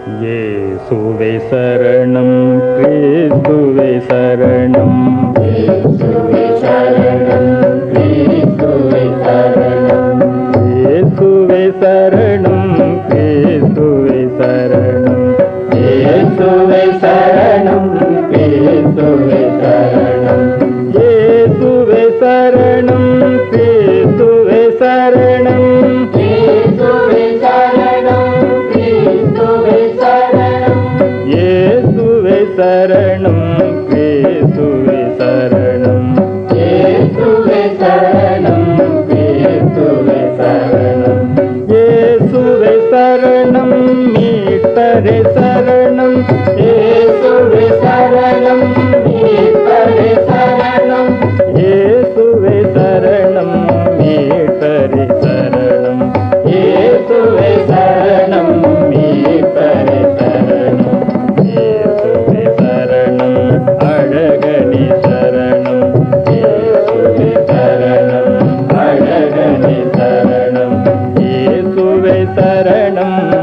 இயேசுவே சரணம் கிறிஸ்துவே சரணம் இயேசுவே சரணம் கிறிஸ்துவே சரணம் இயேசுவே சரணம் கிறிஸ்துவே சரணம் இயேசுவே சரணம் கிறிஸ்துவே சரணம் இயேசுவே சரணம் கிறிஸ்துவே சரணம் இயேசுவே சரணம் கிறிஸ்துவே சரணம் இயேசுவே சரணம் கிறிஸ்துவே சரணம் இயேசுவே சரணம் கிறிஸ்துவே சரணம் இயேசுவே சரணம் மீட்பரே சரணம் இயேசுவே சரணம் மீட்பரே சரணம் இயேசுவே சரணம் மீட்பரே சரணம் இயேசுவே சரணம் மீட்பரே சரணம் இயேசுவே சரணம் அழகனே சரணம் இயேசுவே சரணம் அழகனே சரணம் இயேசுவே சரணம்